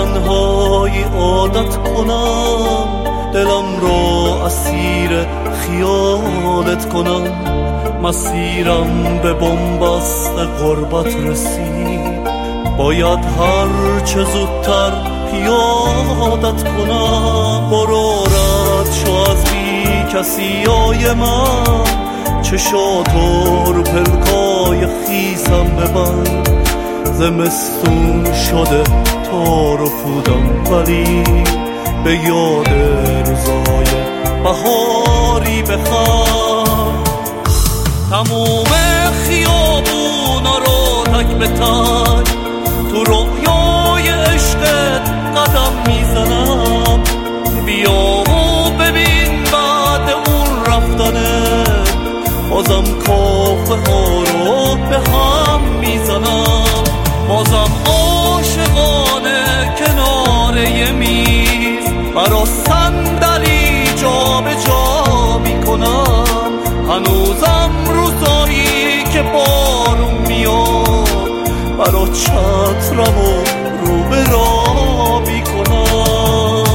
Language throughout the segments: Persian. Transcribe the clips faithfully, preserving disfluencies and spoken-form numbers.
تنهایی عادت کنم، دلم رو اسیر خیالت کنم. مسیرم به بنبست غربت رسید، باید هر چه زودتر پیادت کنم. برو رد شو از بی کسیای من، چشاتو رو پلکای خیسم ببند. زمستون شده تار و پودم، ولی به یاد روزای بهاری بخوام. تموم خیابونا رو تک به تک تو رویای عشقت قدم میزنم. بیا و ببین بعد اون رفتنه، بازم کافه ها رو به هم میزنم. بازم عاشقانه کنار یه میز برا صندلی جا به جا میکنم. هنوزم روزایی که بارون میاد برا چترم و رو به راه میکنم.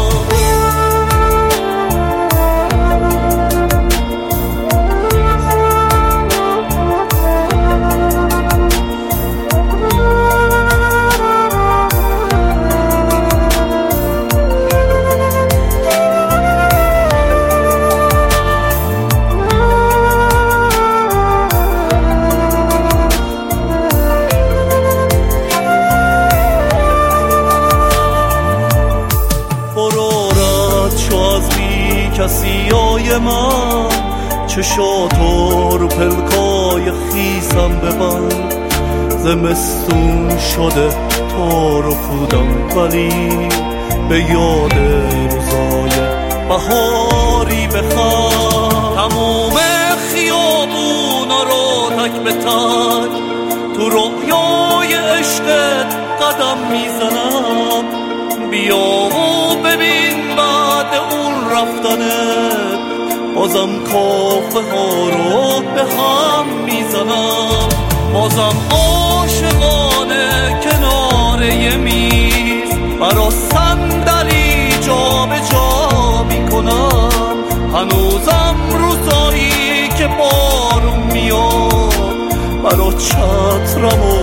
کسیای من، چشاتو رو پلکای خیسم ببند. زمستون شده تار و پودم، ولی به یاد روزای بهاری بخوام. تموم خیابونا رو تک به تک تو رویای عشقت قدم میزنم. بیا و ببین بعد اون رفتنه، بازم کافه ها رو به هم میزنم. بازم عاشقانه کنار یه میز برا صندلی جا به جا میکنم. هنوزم روزایی که بارون میاد برا چترم و